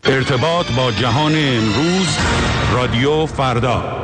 ارتباط با جهان امروز، رادیو فردا.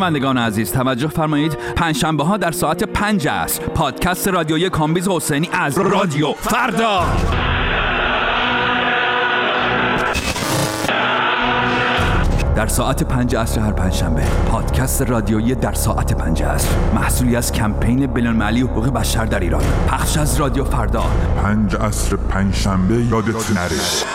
شنوندگان عزیز توجه فرمایید، پنجشنبه ها در ساعت 5 عصر پادکست رادیویی کامبیز حسینی از رادیو فردا. در ساعت 5 عصر هر پنجشنبه پادکست رادیویی در ساعت 5 عصر، محصولی از کمپین بین‌المللی حقوق بشر در ایران، پخش از رادیو فردا. 5 عصر پنجشنبه یادت نره.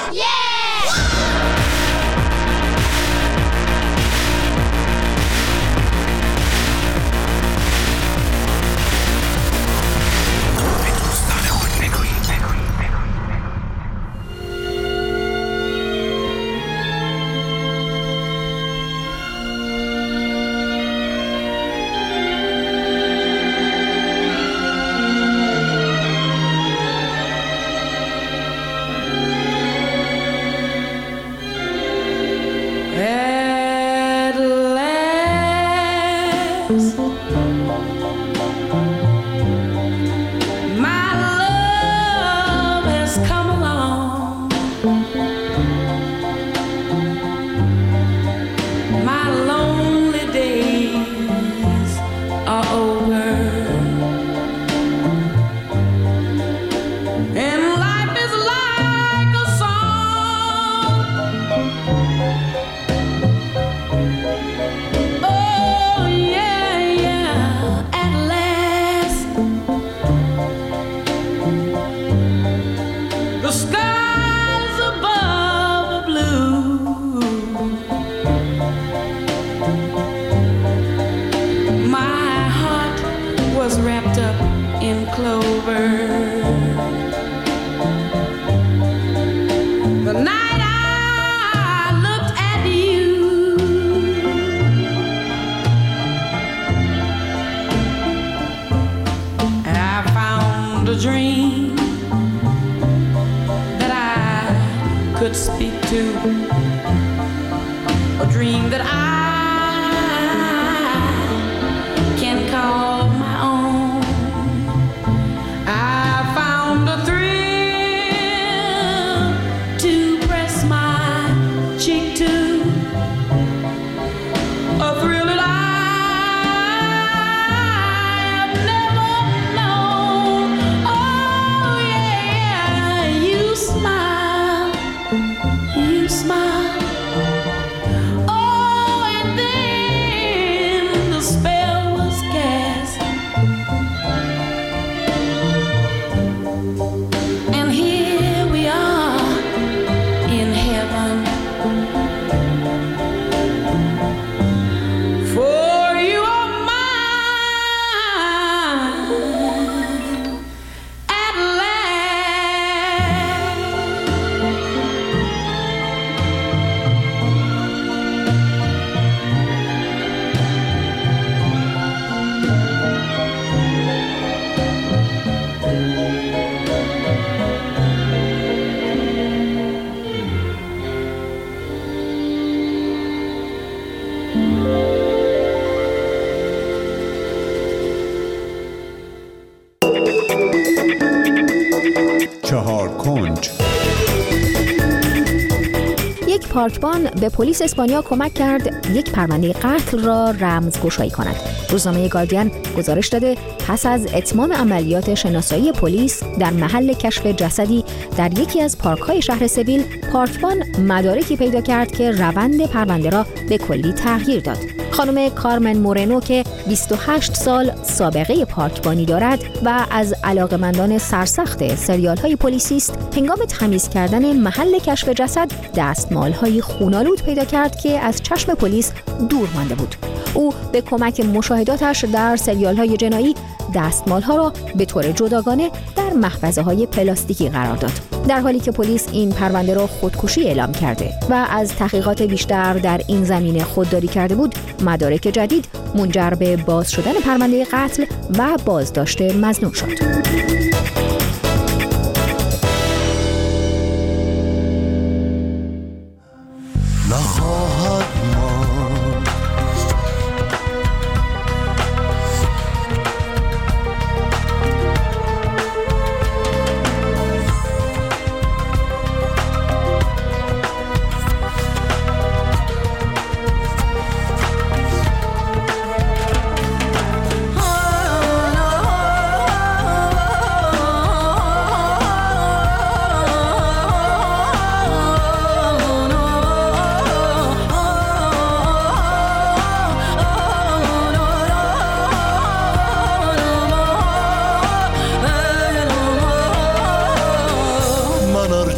یک پارکبان به پلیس اسپانیا کمک کرد یک پرونده قتل را رمزگشایی کند. روزنامه گاردین گزارش داده پس از اتمام عملیات شناسایی پلیس در محل کشف جسدی در یکی از پارک‌های شهر سویل، پارکبان مدارکی پیدا کرد که روند پرونده را به کلی تغییر داد. خانم کارمن مورنو که 28 سال سابقه پارکبانی دارد و از علاقه‌مندان سرسخت سریال‌های پلیسی است، هنگام تمیز کردن محل کشف جسد دستمال‌های خونالود پیدا کرد که از چشم پلیس دور مانده بود. او به کمک مشاهداتش در سریال‌های جنایی دستمال‌ها را به طور جداگانه در محفظه‌های پلاستیکی قرار داد، در حالی که پلیس این پرونده را خودکشی اعلام کرده و از تحقیقات بیشتر در این زمینه خودداری کرده بود. مدارک جدید منجر به باز شدن پرونده قتل و بازداشت مظنون شد.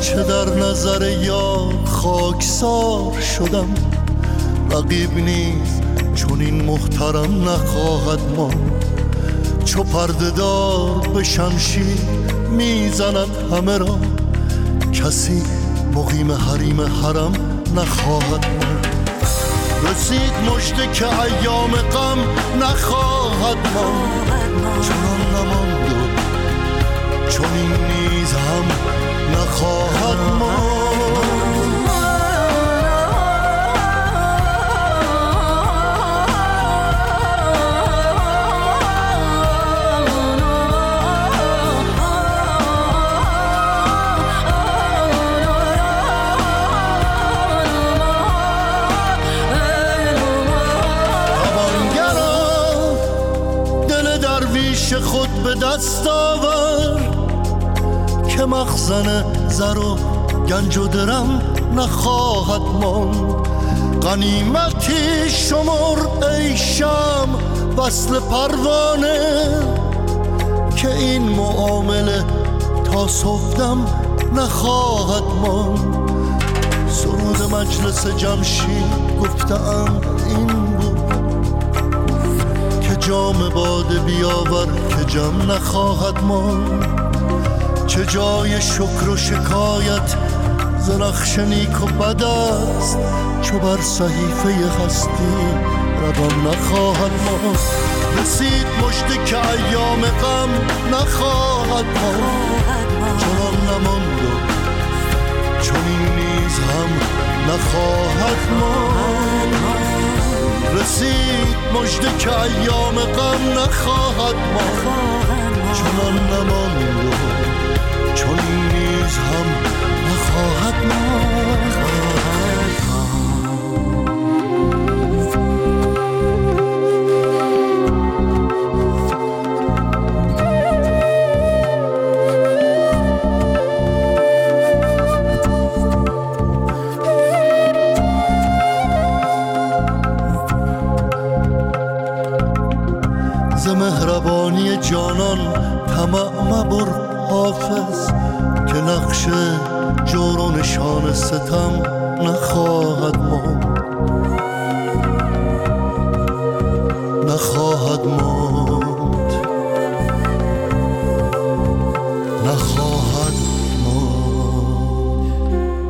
چه در نظر یار خاکسار شدم. رقیب نیز چون این محترم نخواهد ماند. چو پرده دار به شمشیر میزند همه را، کسی مقیم حریم حرم نخواهد ماند. رسید مژده که ایام غم نخواهد ماند. چنان نماند و چنین نیز هم نخواهد ماند. خود به دست آور که مخزن زر و گنج و درم نخواهد ماند. غنیمتی شمر ای شم وصل پروانه، که این معامله تا صبحدم نخواهد ماند. سرود مجلس جمشید گفتم این بود که جام باده بیاور که جم نخواهد ماند. چه جای شکر و شکایت ز نقش نیک و بد است، چو بر صحیفه هستی روان نخواهد ماند. رسید مژده که ایام غم نخواهد ماند. چنان نماند و چنین نیز هم نخواهد ماند. رسید مژده که ایام غم نخواهد ماند. چنان نماند و چنین نیز هم نخواهد ماند. ز مهربانی جانان طمع مبر حافظ، که نقش جور و نشان ستم نخواهد ماند. نخواهد ماند. نخواهد ماند.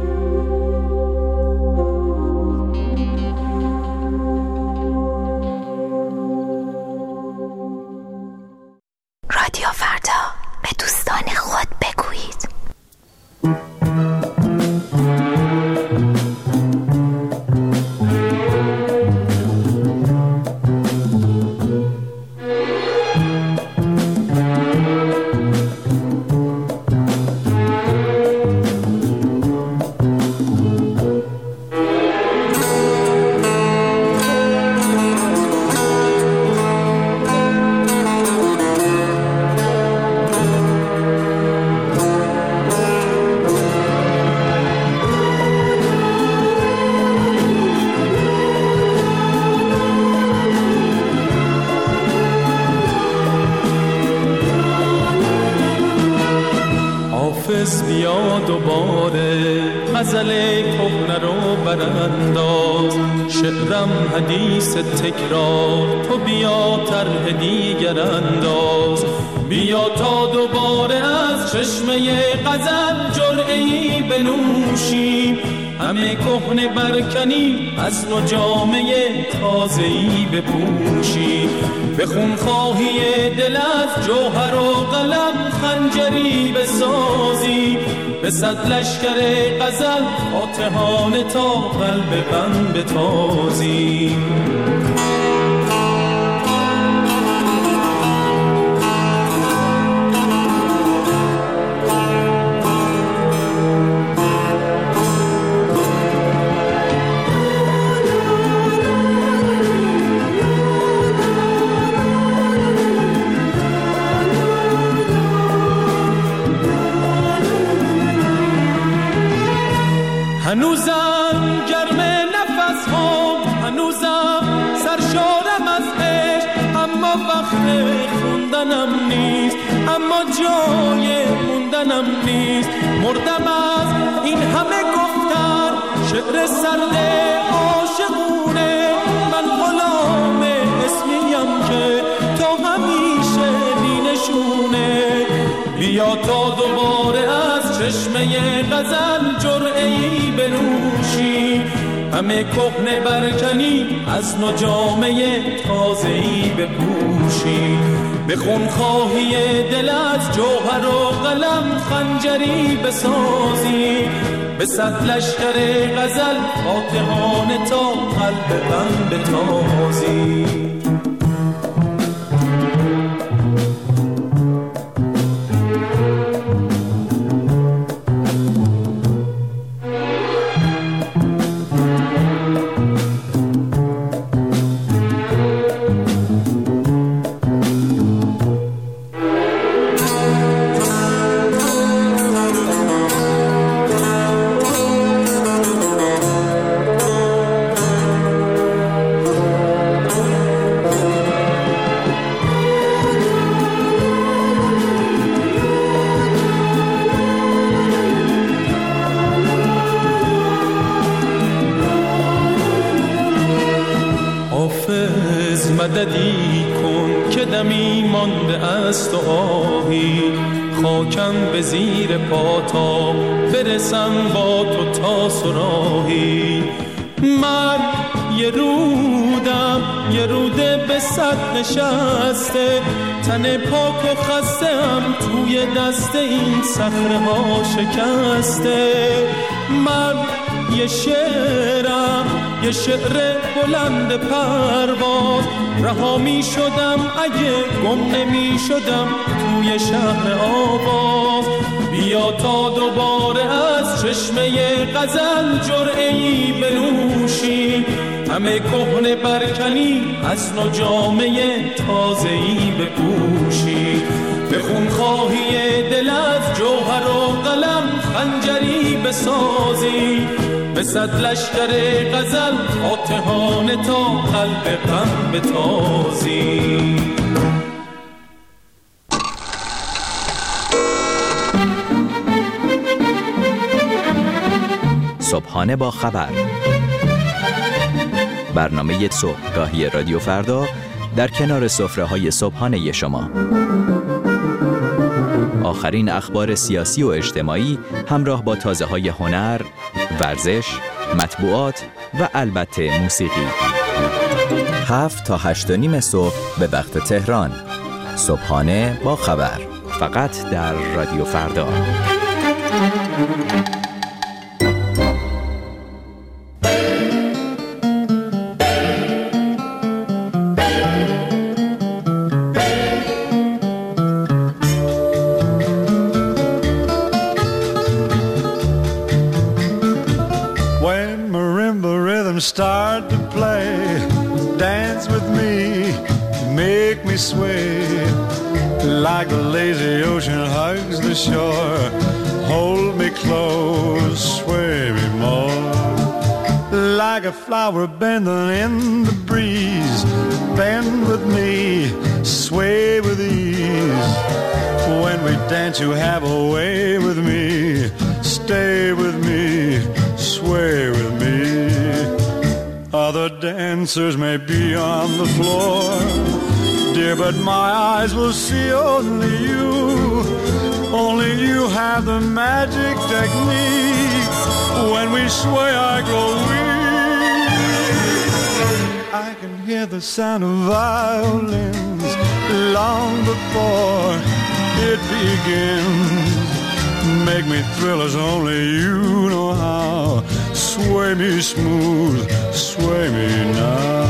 رادیو فردا، به دوستان خود بگویید. حافظ بیا دوباره غزل کهنه رو برانداز، شعرم حدیث تکرار، تو بیا طرح دیگر انداز. بیا تا دوباره از چشمه غزل جرعه‌ای بنوشیم، همه کهنه برکنی از نو جامه تازه‌ای بپوشی. به خونخواهی دل از جوهر و قلم خنجری بسازی، به صد لشکر غزل فاتحانه تا قلب غم بتازی. هنوزم گرم نفس ها، هنوزم سرشارم از عشق، اما وقت خوندنم نیست، اما جای موندنم نیست. مردم از این همه گفتن شعر سرد عاشقونه، من غلام اسمیم که تا همیشه بینشونه. بیا تا دوباره از چشمه غزل جرعه‌ای بنوشی، همه کهنه برکنی از نو جامه تازه‌ای بپوشی. به خونخواهی دل از جوهر و قلم خنجری بسازی، به صد لشکر غزل فاتحانه تا قلب غم بتازی. مددی کن که دمی مانده است و آهی، خاکم به زیر پا تا برسم با تو تا سراهی. من یه رودم، یه روده به صد نشسته، تن پاک و خستم توی دست این صخره ها شکسته. من یه شعرم، یه شعر بلند پرواز، رها می شدم اگه گم نمی شدم توی شهر آواز. بیا تا دوباره از چشمه غزل جرعه‌ای بنوشی، همه کهنه برکنی از نو جامه تازه‌ای بپوشی. به خونخواهی دل از جوهر و قلم خنجری بسازی، به صد لشکر غزل فاتحانه تا قلب غم بتازی. صبحانه با خبر، برنامه صبحگاهی رادیو فردا در کنار سفره‌های صبحانه شما. آخرین اخبار سیاسی و اجتماعی همراه با تازه‌های هنر، ورزش، مطبوعات و البته موسیقی. 7 تا 8:30 صبح به وقت تهران. صبحانه با خبر، فقط در رادیو فردا. Start to play, dance with me, make me sway, like the lazy ocean hugs the shore. Hold me close, sway me more, like a flower bending in the breeze. Bend with me, sway with ease. When we dance you have a way with me. Stay with me, sway with me. Other dancers may be on the floor, dear, but my eyes will see only you. Only you have the magic technique. When we sway I grow weak. I can hear the sound of violins long before it begins. Make me thrill as only you know how. Sway me smooth, sway me now.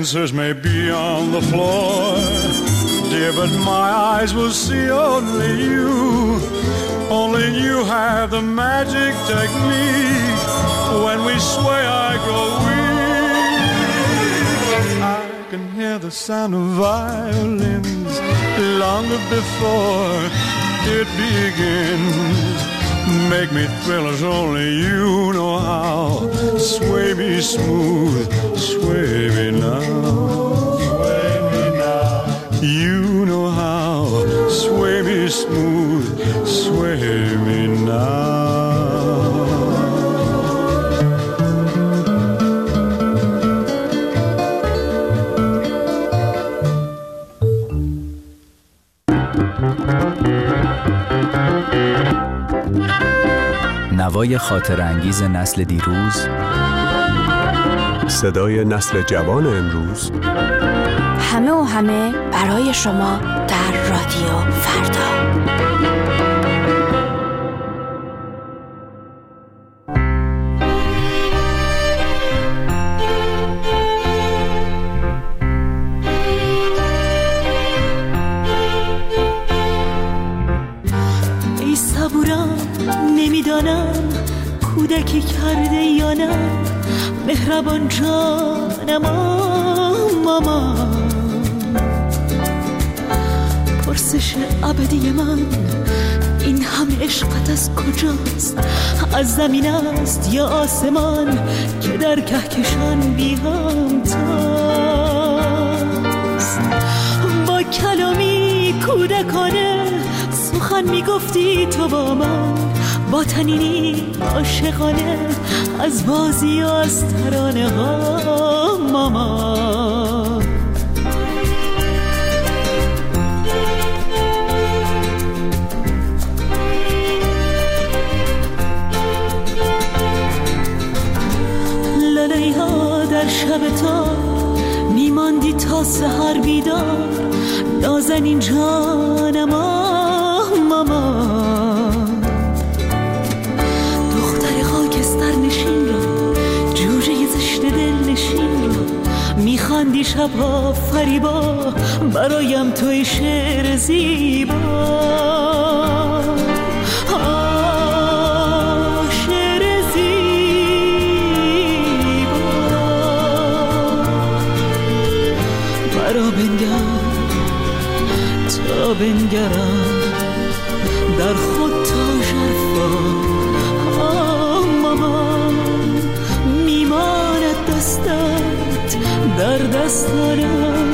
answers may be on the floor, dear, but my eyes will see only you. Only you have the magic technique. When we sway, I go weak. I can hear the sound of violins long before it begins. Make me thrill as only you know how. Sway me smooth, sway me now. Sway me now. You know how. Sway me smooth, sway me now. نوای خاطر انگیز نسل دیروز، صدای نسل جوان امروز، همه و همه برای شما در رادیو فردا. ای صبورم نمیدانم کودکی کرده یا نه، مهربان جانم مامان. پرسش ابدی من این همه عشقت از کجاست؟ از زمین است یا آسمان که در کهکشان بی همتاست؟ با کلامی کودکانه سخن میگفتی تو با من، با تنینی عاشقانه از بازی و از ترانه ها ماما. لاله ها در شب تا میماندی تا سحر بیدار، نازنین جانم ماما. نشین را جوجه زشت دل نشین را میخندی شبها فریبا، برایم توی شعر زیبا. شعر زیبا برا بنگر تا بنگرم در خود تا ژرفا. میماند دستت در دستانم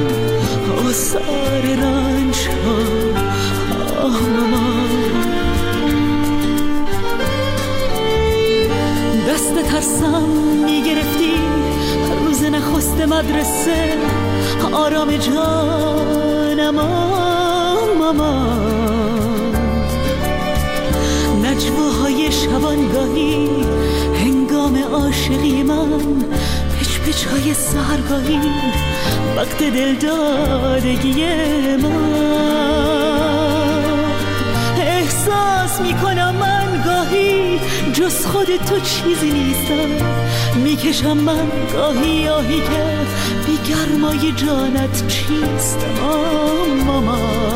آثار رنج ها ماما. دست ترسم میگرفتی روز نخست مدرسه، آرام جانم ماما. نجواهای شبانگاهی هنگام عاشقی من، پچ پچ های سحرگاهی وقت دلدادگی من. احساس میکنم من گاهی جز خود تو چیزی نیستم، میکشم من گاهی آهی که بی گرمای جانت چیستم ماما.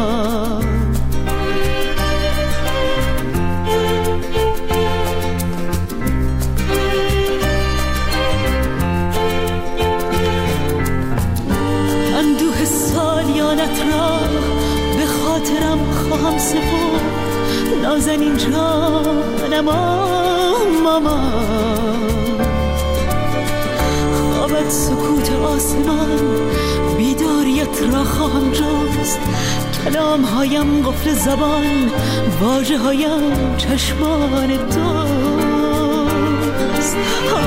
سالیانت را به خاطرم خواهم سپرد، نازنین جانم ماما. خوابت سکوت آسمان، بیداریت را خواهم جست، کلام هایم قفل زبان، واژه هایم چشمان دوست.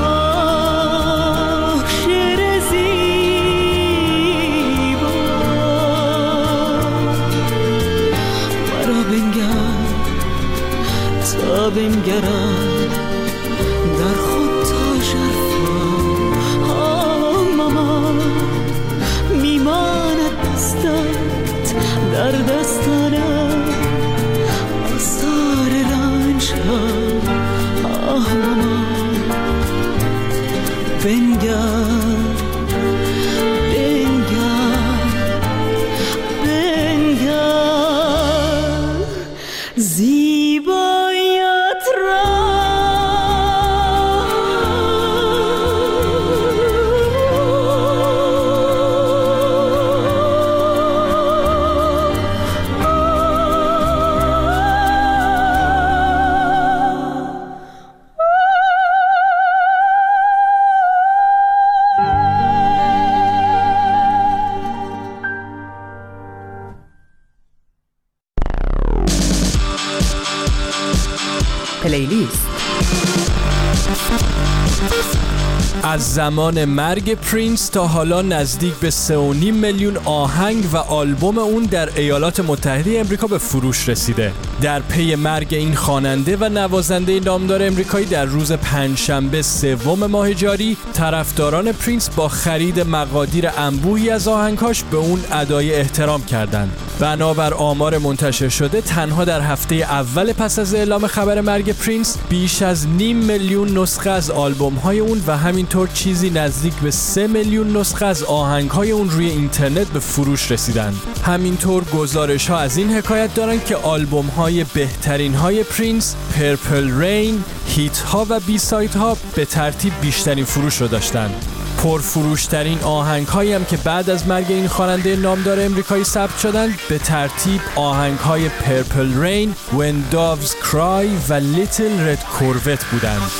بنگرم در خود تا ژرفا ماما. میماند دستت در دستانم آثار رنج ها ماما. بنگر زیبایت را پلیلیست. از زمان مرگ پرینس تا حالا نزدیک به 3.5 میلیون آهنگ و آلبوم اون در ایالات متحده امریکا به فروش رسیده. در پی مرگ این خواننده و نوازنده نامدار امریکایی در روز پنجشنبه 3 ماه جاری، طرفداران پرینس با خرید مقادیر انبوهی از آهنگاش به اون ادای احترام کردند. بنابر آمار منتشر شده، تنها در هفته اول پس از اعلام خبر مرگ پرینس بیش از 0.5 میلیون نسخه از آلبوم‌های اون و همینطور چیزی نزدیک به 3 میلیون نسخه از آهنگ‌های اون روی اینترنت به فروش رسیدن. همینطور گزارش‌ها از این حکایت دارن که آلبوم‌های بهترین‌های پرینس، پرپل رین، هیت‌ها و بی سایدها به ترتیب بیشترین فروش رو داشتن. پرفروشترین آهنگ‌هایی هم که بعد از مرگ این خواننده نامدار امریکایی ثبت شدند به ترتیب آهنگ‌های پرپل رین، When Doves Cry و Little Red Corvette بودند.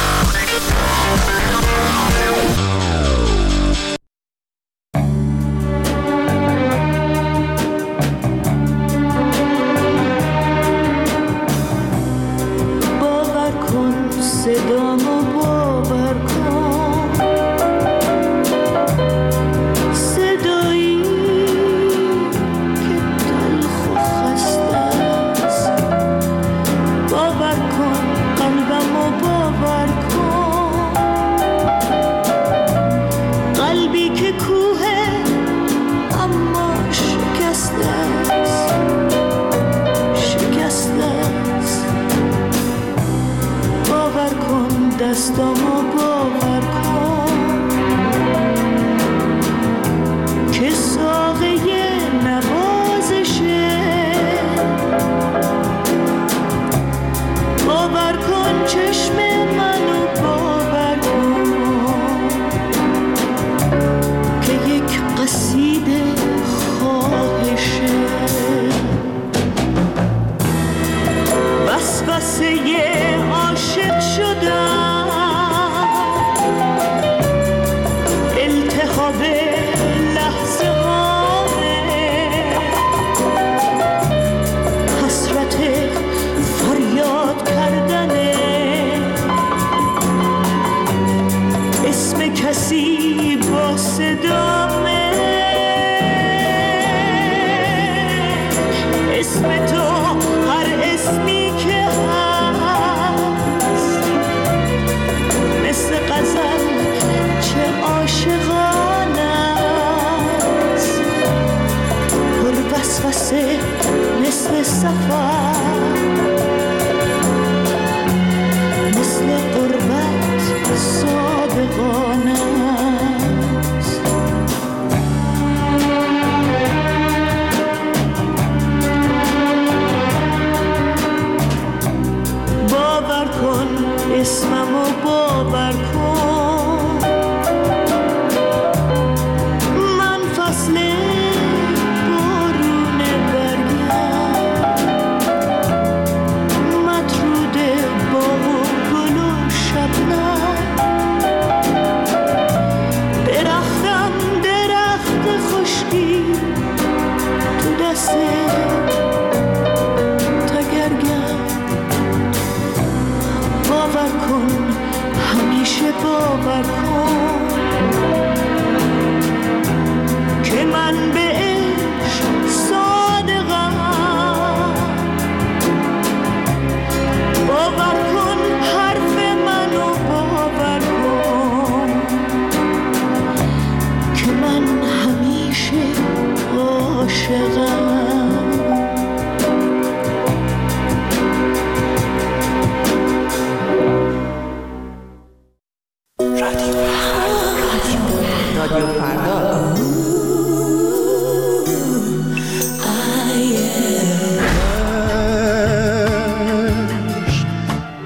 باور کن صدامو، باور کن صدایی که تلخ و خسته است. باور کن قلبمو، باور کن قلبی که کوه اما شکسته است، شکسته است. باور کن دستامو، باور کن که ساقه نوازشه. باور کن چشم منو، باور کن که یک قصیده خواهشه. وسوسه عاشق شدم، التهاب لحظه هامه، حسرت فریاد کردنه، اسم کسی با صدامه، اسم تو هر اسمی که هست، مثل غزل چه عاشقانه است، پر وسوسه مثل سفر، مثل غربت صادقانه است. باور کن اسممو، باور کن من فصل بارون برگم،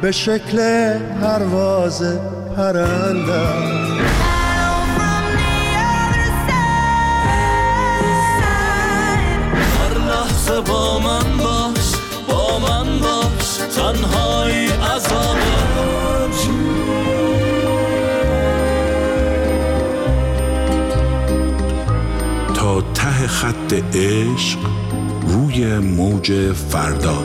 به شکل پرواز پرندم. با من باش، با من باش، تنهایی عذابم. تا ته خط عشق روی موج فردا.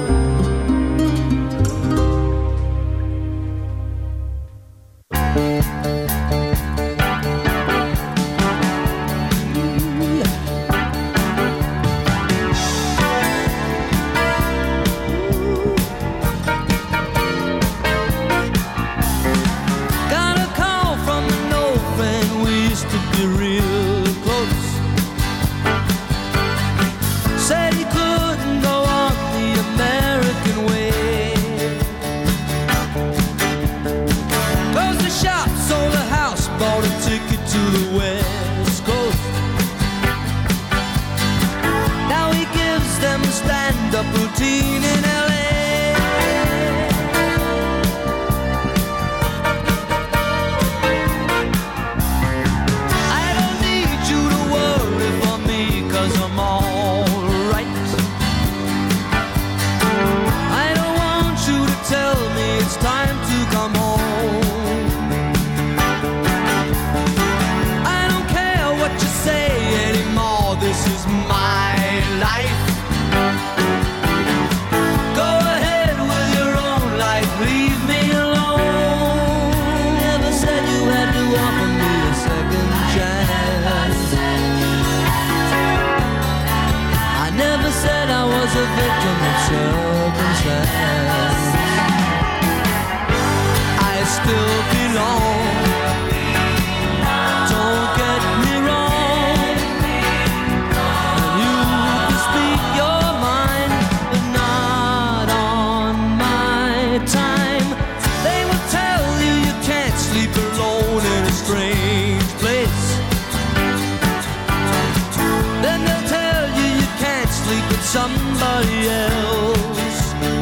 Somebody else.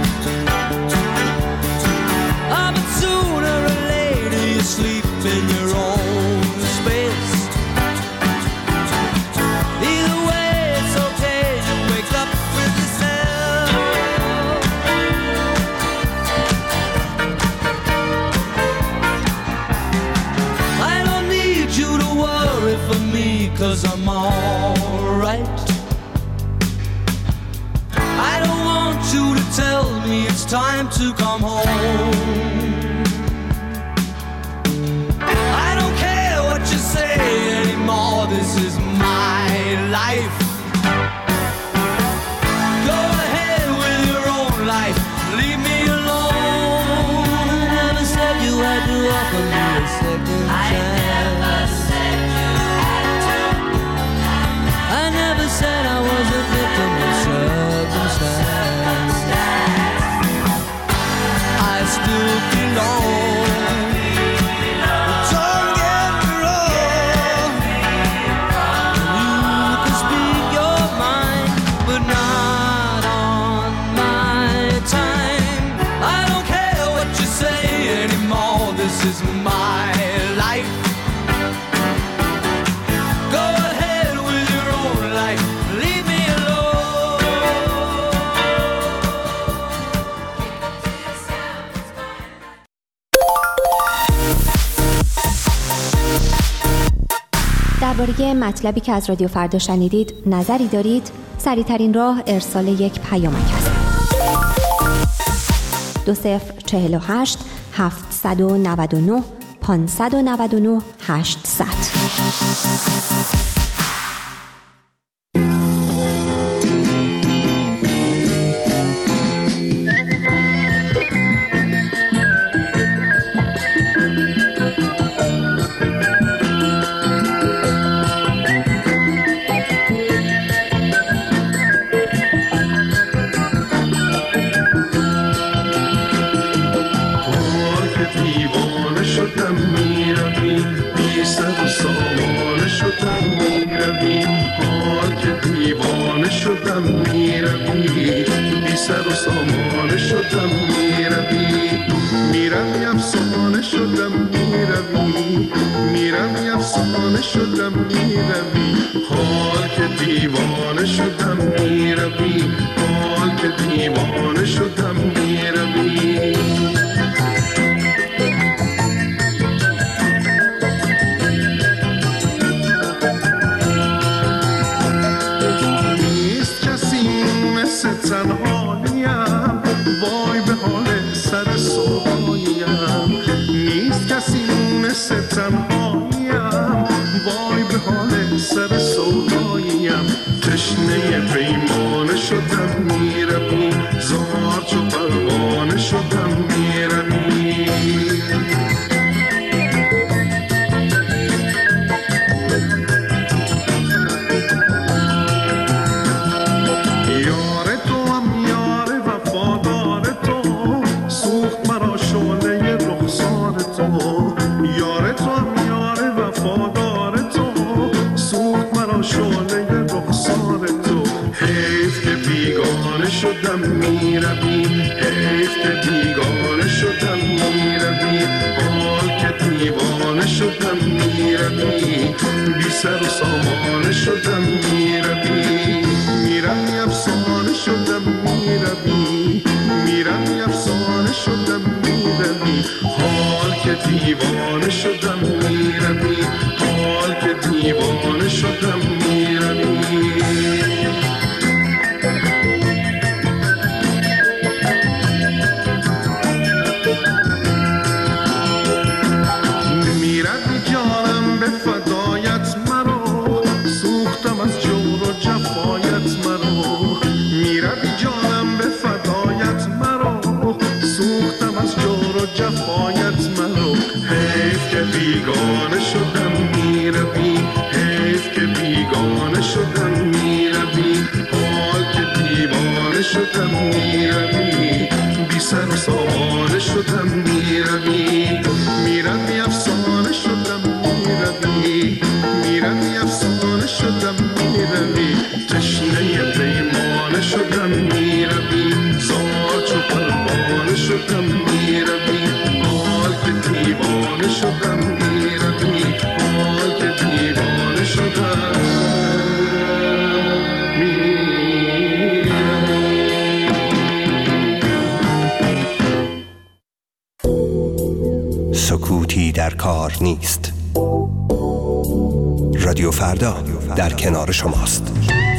But sooner or later you sleep in your own space. Either way it's okay, you wake up with yourself. I don't need you to worry for me, 'cause I'm alright. You to tell me it's time to come home. I don't care what you say anymore, this is my life. Go ahead with your own life, leave me alone. I never said you had to offer me a second chance. I never said I was a victim of circumstance. I still belong. Don't get me wrong. You can speak your mind, but not on my time. I don't care what you say anymore, this is my life. Go ahead with your own life, leave me درباره مطلبی که از رادیو فردا شنیدید نظری دارید؟ سریع‌ترین راه ارسال یک پیامک است. 2048 799 599 800. دیوانه شدم میرم بی سر و سامانه شدم سر و سامان شدم میروی افسانه شدم میروی افسانه شدم حال که دیوانه شدم حال که دیوانه شدم نیست کسی مثل تنهاییم وای به حال سر سوهاییم نیست کسی مثل تنهاییم وای به حال سر سوهاییم تشنه پیمانه شدم میروی زار چو پروانه شدم میروی شدم میروی حیف که بیگانه شدم میروی حال که دیوانه شدم میروی بی سر و سامانه شدم میروی میروی افسانه شدم میروی افسانه شدم میروی حال که دیوانه شدم میروی حال که دیوانه شدم میروی بیگانه شدم میروی حیف که بیگانه شدم میروی حال که دیوانه شدم میروی بی سر و سامانه شدم میروی میروی افسانه شدم میروی افسانه شدم میروی تشنه پیمانه شدم میروی زار چو پروانه شدم میروی حال که دیوانه شدم میروی حال که دیوانه شدم سکوتی در کار نیست. رادیو فردا در کنار شماست.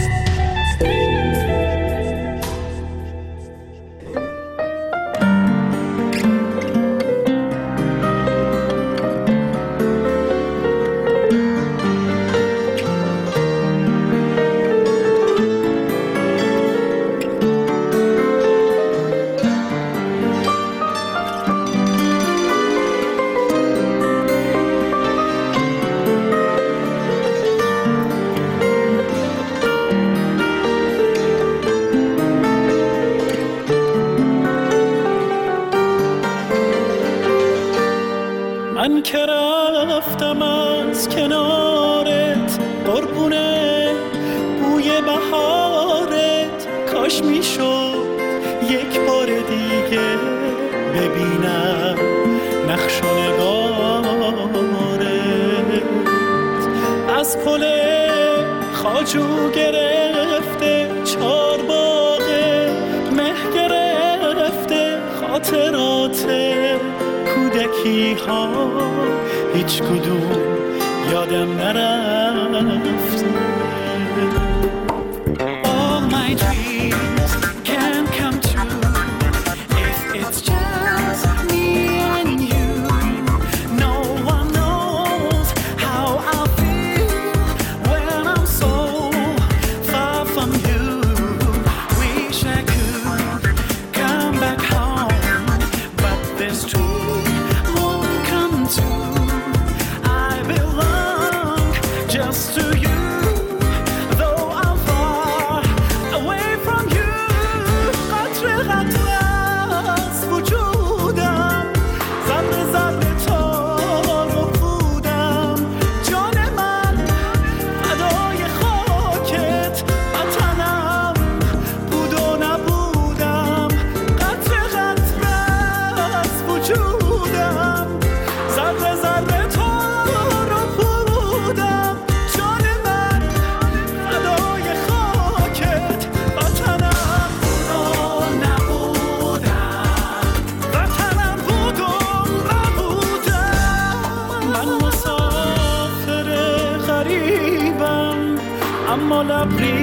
من که رفتم از کنارت قربونه بوی بهارت کاش میشد یک بار دیگه ببینم نقش و نگارت از پل خواجو گرفته چارباغه مه گرفته خاطرات کودکی ها هیچ کدوم یادم نرفته. All my dreams can come true if it's just me and you. No one knows how I feel when I'm so far from you. Wish I could come back home, but this dream won't come true. I belong just to you, though I'm far away from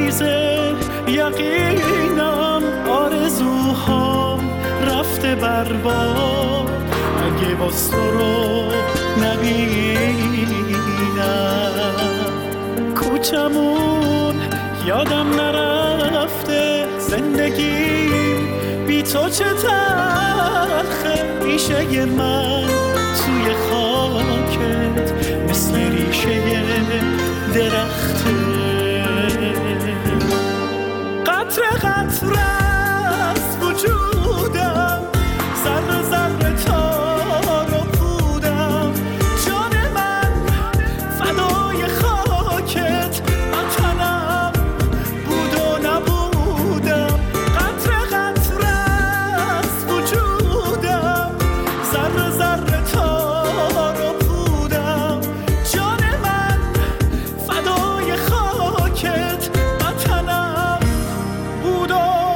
میریزه یقینم آرزوهام رفته برباد اگه باز تو رو نبینم. کوچمون یادم نرفته زندگی بی تو چه تلخه. ریشه من توی خاکت مثل ریشه درخته. قطره قطره از وجودم ذره ذره تار و پودم. جان من فدای خاکت وطنم بود و نبودم. قطره قطره از وجودم ذره ذره تار و پودم. جان من فدای خاکت وطنم بود و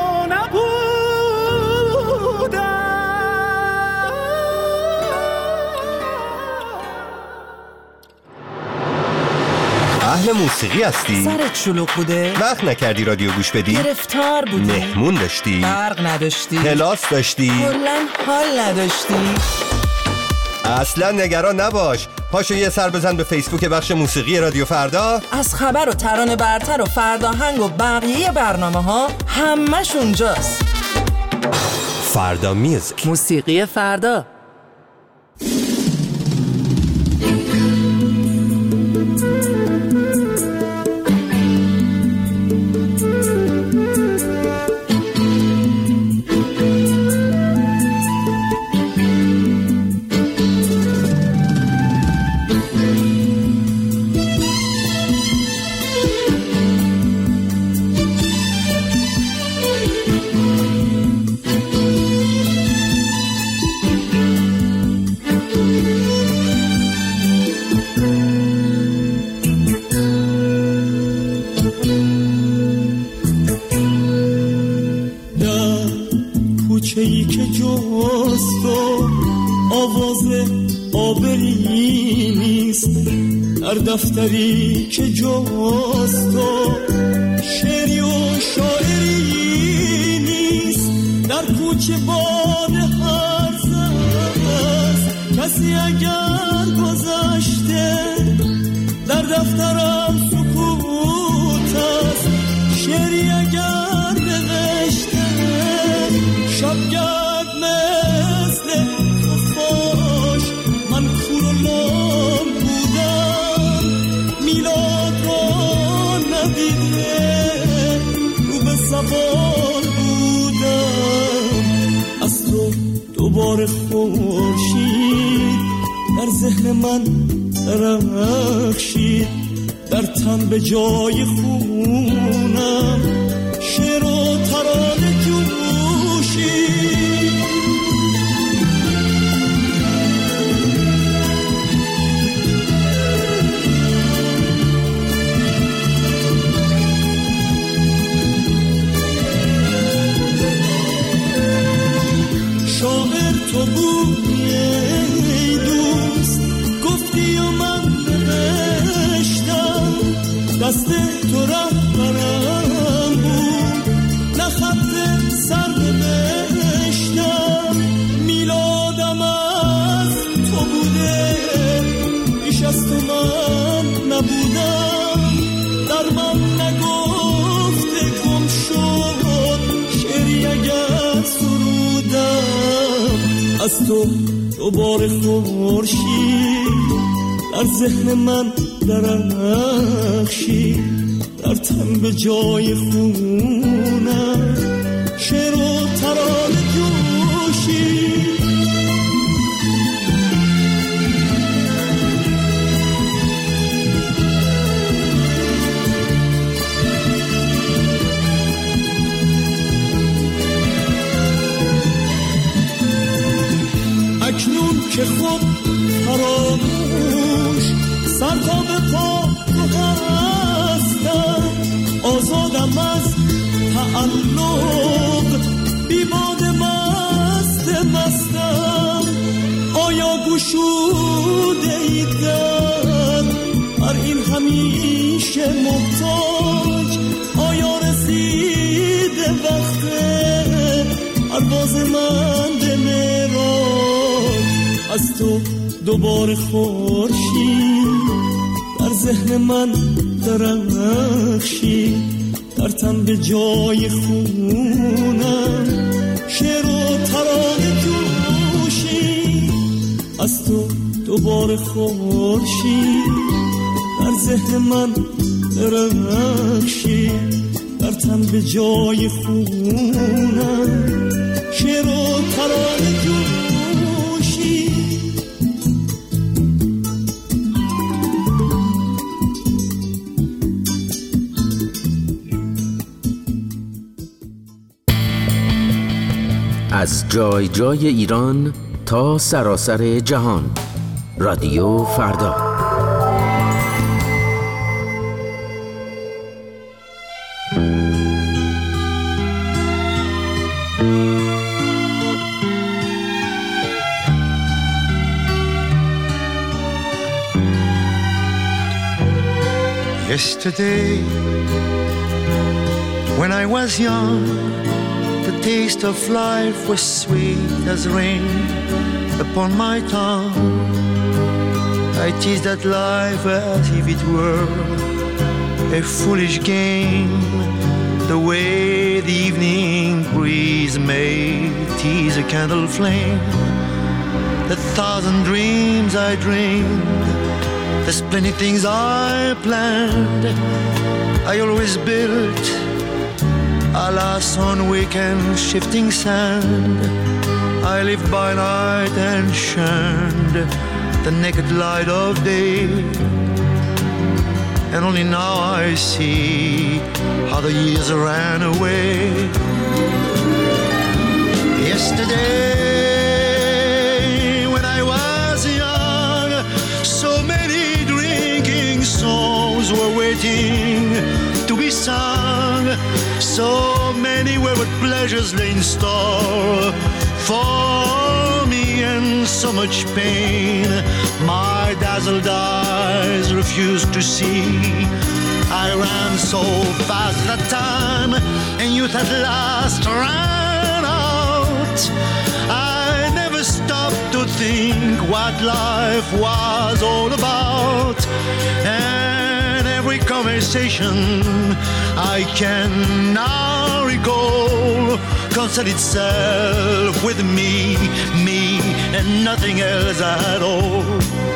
اهل موسیقی هستی؟ سرت شلوغ بوده؟ وقت نکردی رادیو گوش بدی؟ گرفتار بودی؟ مهمون داشتی؟ برق نداشتی؟ کلاس داشتی؟ کلاً حال نداشتی؟ اصلا نگران نباش، پاشو یه سر بزن به فیسبوک بخش موسیقی رادیو فردا. از خبر و ترانه برتر و فرداهنگ و بقیه برنامه ها همش اونجاست. فردا میوزیک، موسیقی فردا. کوچه‌ای که جست و آواز آبری نیست، در دفتری که جست و شعری و شاعری نیست، در کوچه باد هرز است کسی اگر گذشته، در دفترم سکوت است شعری اگر نوشته، شبگرد مثل خفاش من کور و لام بودم، میلاد را ندیده رو به سوال بودم، از تو دوباره خورشید در ذهن من درخشید، در تن به جای خونم شعر و ترانه جوشید. شاعر تو بودی ای دوست، گفتی و من نوشتم، دست تو رهبرم بود نه خط سر نوشتم، میلادم از تو بوده بیش از تو من نبودم، در من نگفته گم شد شعری اگر سرودم، از تو دوباره خورشید در ذهن من درخشید، در تن به جای خونم شعر و ترانه جوشید. اکنون که خود فراموش سر تا به پا تو هستم، آزادم از تعلق بی باد مستم، آیا گشوده ای در هر این همیشه محتاج، آیا پرواز من به معراج، از تو دوباره خورشید در ذهن من درخشید، در تن به جای خونم شعر و ترانه جوشید، از تو دوباره خورشید در ذهن من درخشید، در تن به جای خونم شعر و ترانه جوشید. از جای جای ایران تا سراسر جهان، رادیو فردا. Yesterday, when I was young, the taste of life was sweet as rain upon my tongue. I teased at life as if it were a foolish game, the way the evening breeze may tease a candle flame. The thousand dreams I dreamed, the splendid things I planned, I always built, alas, on weak and shifting sand. I lived by night and shunned the naked light of day, and only now I see how the years ran away. Yesterday, when I was young, so many drinking souls were waiting to be sung. So many wayward pleasures lay in store for me, and so much pain my dazzled eyes refused to see. I ran so fast that time, and youth at last ran out. I never stopped to think what life was all about, and every conversation I can now recall concerned itself with me, and nothing else at all.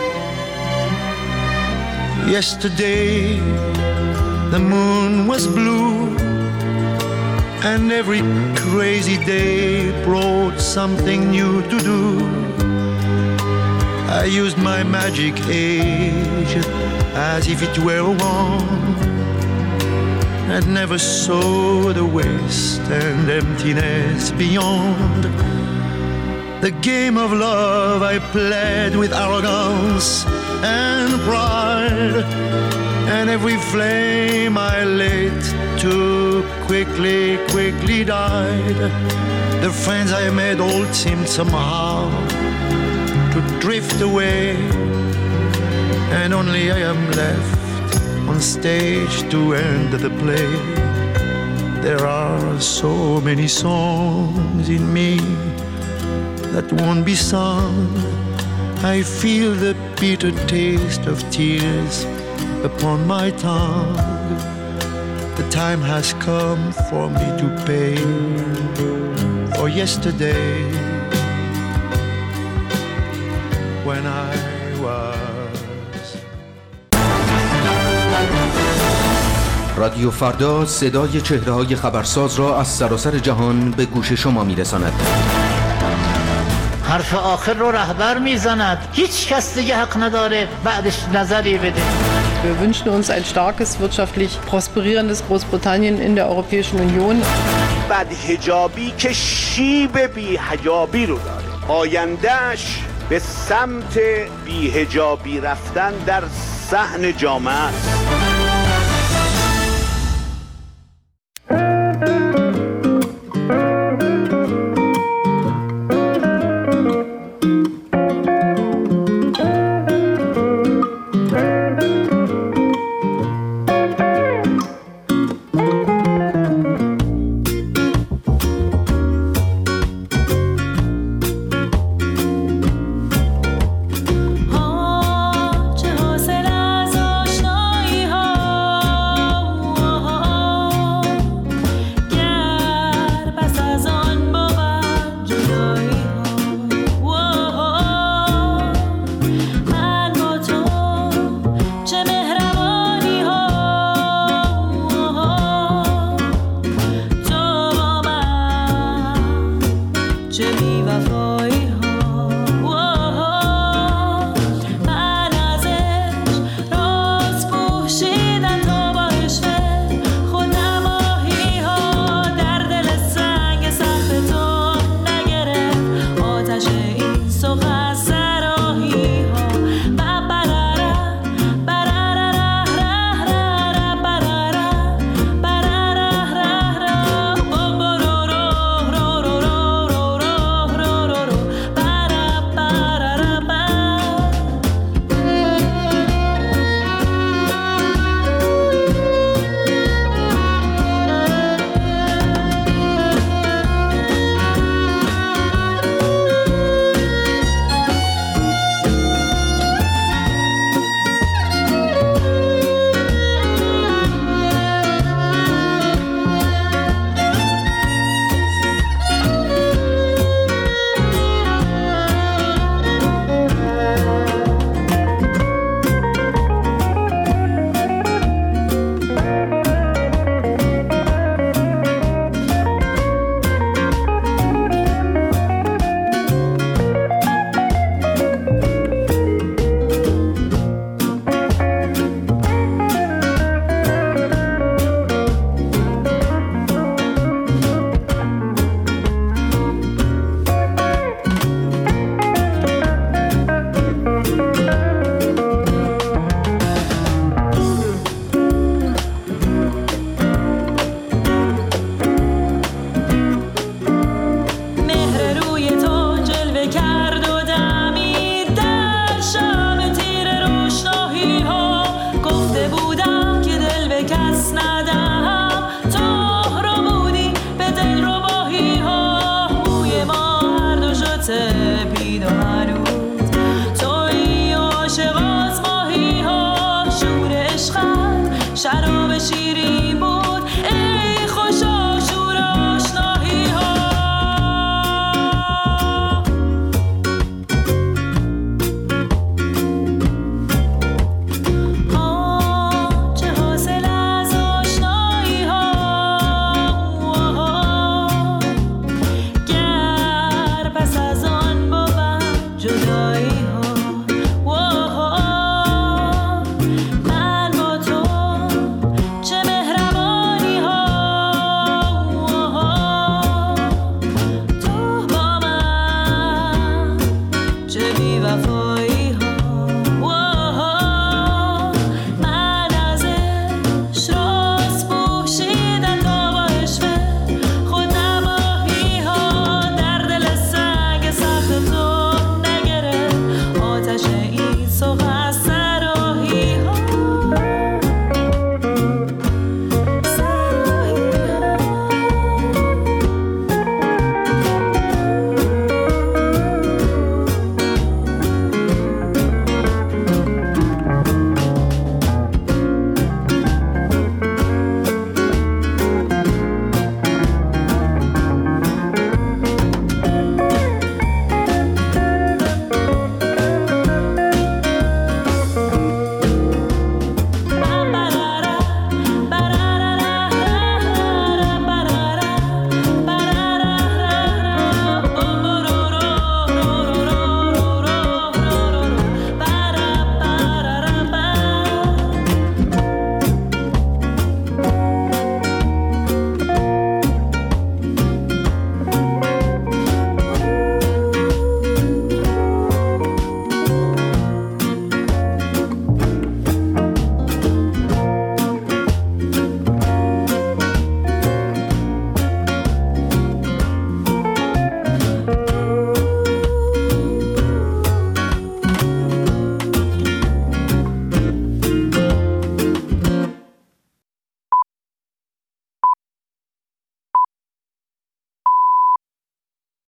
Yesterday, the moon was blue, and every crazy day brought something new to do. I used my magic age as if it were a wand, and never saw the waste and emptiness beyond. The game of love I played with arrogance and pride, and every flame I lit too quickly died. The friends I made all seemed somehow to drift away, and only I am left on stage to end the play. There are so many songs in me that won't be sung. I feel the bitter taste of tears upon my tongue. The time has come for me to pay for yesterday, when I was. رادیو فردا صدای چهره‌های خبرساز را از سراسر جهان به گوش شما می‌رساند. حرف آخر رو رهبر میزند، هیچ کس دیگه حق نداره بعدش نظری بده. Wir wünschen uns ein starkes, wirtschaftlich prosperierendes Großbritannien in der Europäischen Union. بدحجابی که شیب بی‌حجابی رو داره، آیندهش به سمت بی‌حجابی رفتن در صحن جامعه است.